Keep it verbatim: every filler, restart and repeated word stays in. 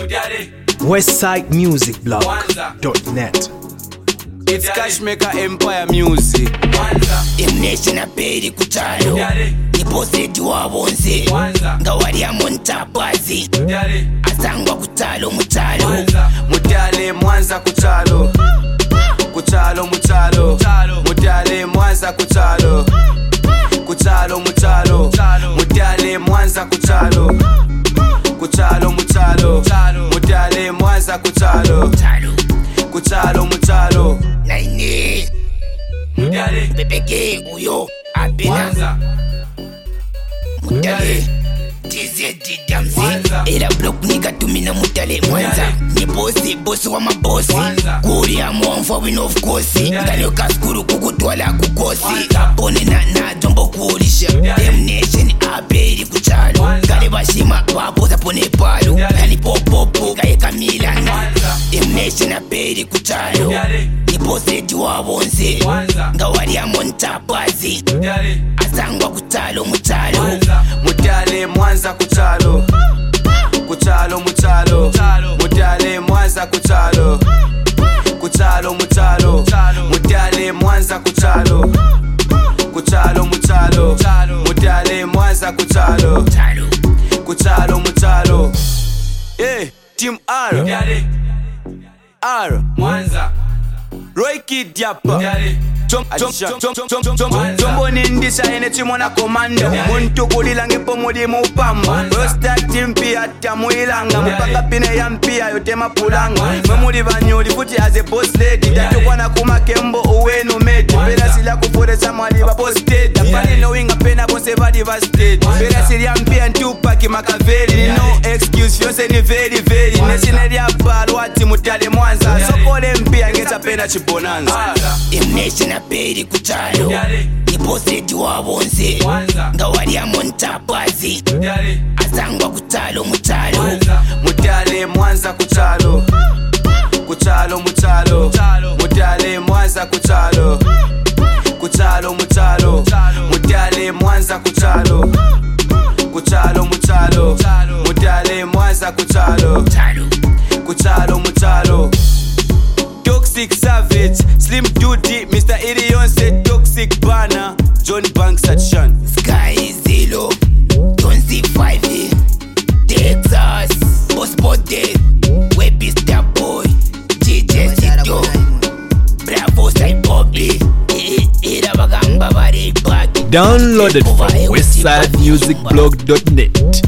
westside music blog dot net. It's Cashmaker Empire Music. Imnation peri kutalo Nipozeti wabonze Ngawari ya montapazi Asangwa kutalo mutalo Mutale Mwanza kutalo Kutalo mutalo Mutale Mwanza kutalo Kutalo mutalo Mutale Mwanza kutalo Kutalo mutalo Mutale Mwanza kutalo Kutalo mutalo Naine Mutale Bebeke uyo Abena Mutale Tize didamzi Era block nigga tumina mutale Mwanza Ni bosi bosi wa mabosi Kuri ya mwamfa win of course Ngani ukaskuru kukutwala kukosi Kapone na na jombo kurisha Damnation aberi kuchalo Ngani bashima wapoza pone palo Ngani popopo gaye Milan Damnation aberi kuchalo Ni bosi wabonze Ngawari ya montapazi Asangwa kutalo mutalo Mutale Mwanza kutalo Kutalo mutalo Mutale Mwanza kutalo Kutalo mutalo Mutale Mwanza kutalo Kutalo mutalo Mutale Mwanza kutalo Kutalo mutalo. Eh, Team R R Mwanza Roy Kid Yapa Chombo nindisa ene chimona komando Muntu kulila ngepo mudi mupamba Rosta timpi ata muilanga Mpaka pine ya mpia yote mapulanga Mwemuli vanyuli futi as a boss lady Datukwana kuma kembo uwenu meti Pera sila kufure samwali wa posted Apani no winga pena bonse vadi vasted Pera sili ya mpia ntupa kimakaveli No excuse fyonse ni very very Nesineri ya balwati mutale Mwanza Sokole mpia ngeza pena chibonanza. Imnation peri kutalo Nipozeti wabonze Ngawari ya montapazi Asangwa kutalo mutalo Mutale Mwanza kutalo Kutalo mutalo Mutale Mwanza kutalo Kutalo mutalo Mutale Mwanza kutalo Kutalo mutalo Mutale Mwanza kutalo Kutalo mutalo. Toxic Savage, Slim Duty, Mister Irion said Toxic Banner, John Banks at Shan. Sky Zero, twenty-five, Texas, Boss Bode, Webista Boy, G J Zito, Bravo Side Bobby, Ira Bagamba Bari Bag. Downloaded from westside music blog dot net.